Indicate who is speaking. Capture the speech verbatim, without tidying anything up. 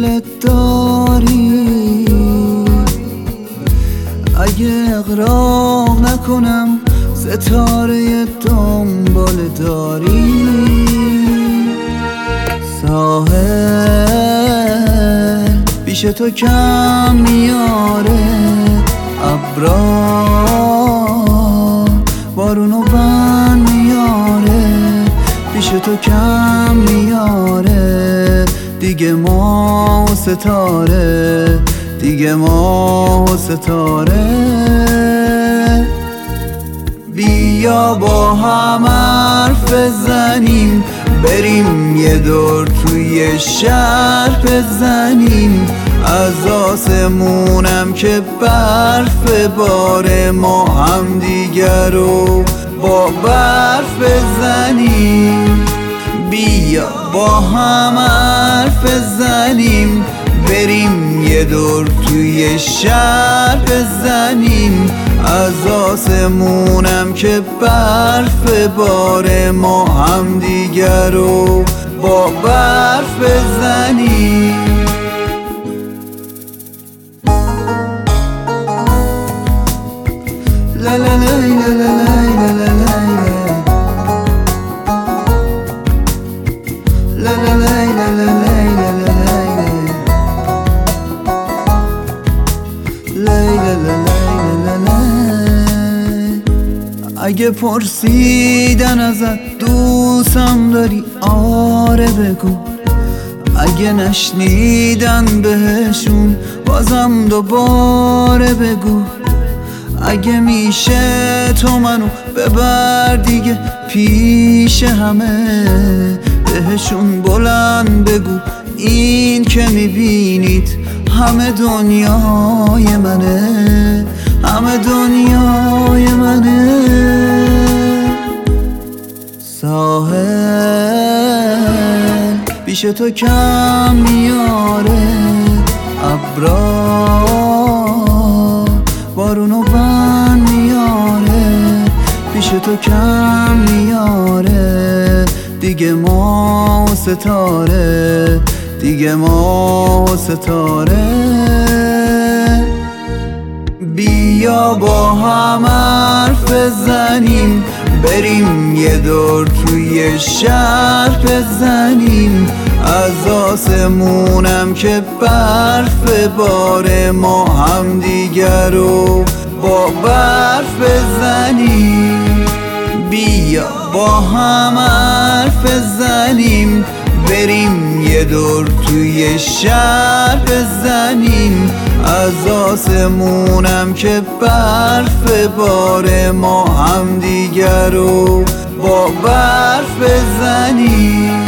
Speaker 1: دلت داری، اگه اغراق نکنم ستاره دنبال داری. ساحل پیش تو کم میاره، ابرا بارونو بند میاره، پیش تو کم میاره. دیگه ما و ستاره، دیگه ما و ستاره. بیا با هم حرف بزنیم، بریم یه دور توی شهر بزنیم. از آسمونم که برف باره، ما هم دیگر رو با برف بزنیم. بیا با هم حرف بزنیم، بریم یه دور توی شهر بزنیم. از آسمونم که برف باره، ما هم دیگر رو با برف بزنیم. لا لا لا لا لا لا لا لا لا لا لا. اگه پرسیدن ازت دوستم داری، آره بگو. اگه نشنیدن بهشون، بازم دوباره بگو. اگه میشه تو منو ببر دیگه پیش همه، بهشون بلند بگو این که میبینید همه دنیای منه، همه دنیای منه. ساحل پیش تو کم میاره، ابرا بارونو بند میاره، پیش تو کم میاره. دیگه ما و ستاره، دیگه ما و ستاره. بیا با هم حرف بزنیم، بریم یه دور توی شهر بزنیم. از آسمونم که برف باره، ما هم دیگر رو با برف بزنیم. بیا با هم حرف بزنیم، بریم یه دور توی شهر بزنیم. از آسمونم که برف باره، ما هم دیگر رو با برف بزنیم.